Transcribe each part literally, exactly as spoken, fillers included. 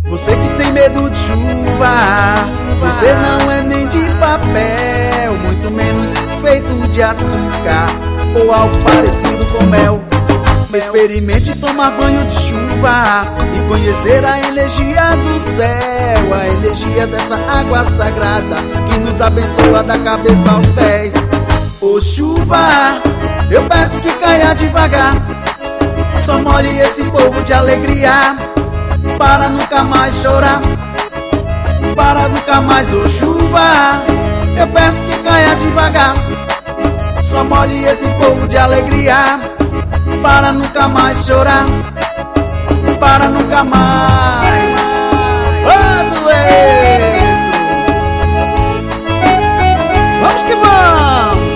Você que tem medo de chuva, você não é nem de papel, muito menos feito de açúcar ou algo parecido com mel. Experimente tomar banho de chuva e conhecer a energia do céu, a energia dessa água sagrada que nos abençoa da cabeça aos pés. Ô chuva, eu peço que caia devagar, só molhe esse povo de alegria, para nunca mais chorar, para nunca mais. Ô chuva, eu peço que caia devagar, só molhe esse povo de alegria, para nunca mais chorar, para nunca mais. Ô doendo, vamos que vamos.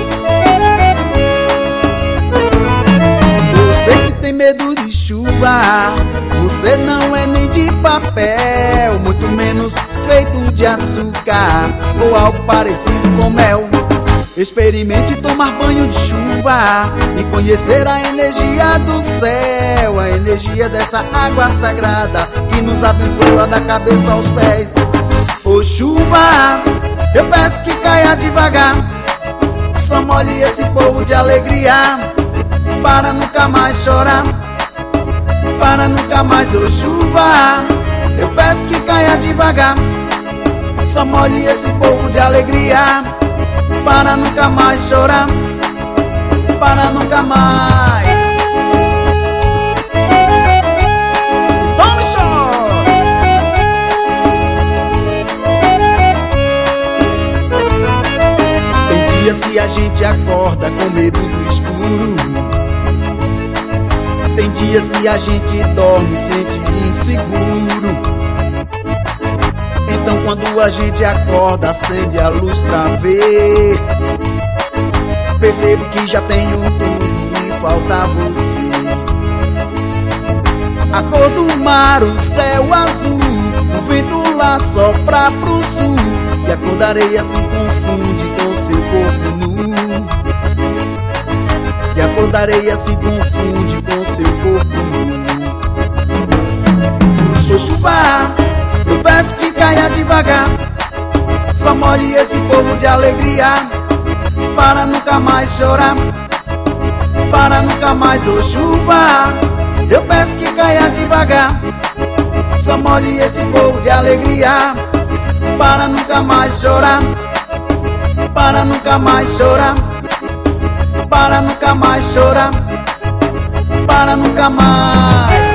Você que tem medo de chuva, você não é nem de papel, muito menos feito de açúcar ou algo parecido com mel. Experimente tomar banho de chuva e conhecer a energia do céu, a energia dessa água sagrada que nos abençoa da cabeça aos pés. Ô chuva, eu peço que caia devagar, só molhe esse povo de alegria, para nunca mais chorar, para nunca mais. Ô chuva, eu peço que caia devagar, só molhe esse povo de alegria, para nunca mais chorar, para nunca mais. Tome choro. Tem dias que a gente acorda com medo do escuro, tem dias que a gente dorme e sente inseguro. Então quando a gente acorda, acende a luz pra ver, percebo que já tenho tudo e falta você. A cor do mar, o céu azul, o vento lá sopra pro sul, e a cor da areia se confunde com seu corpo nu, e a cor da areia se confunde com seu corpo nu. Ô chuva, eu peço que caia devagar, só molhe esse povo de alegria, para nunca mais chorar, para nunca mais. Ô chuva, eu peço que caia devagar, só molhe esse povo de alegria, para nunca mais chorar, para nunca mais chorar, para nunca mais chorar, para nunca mais.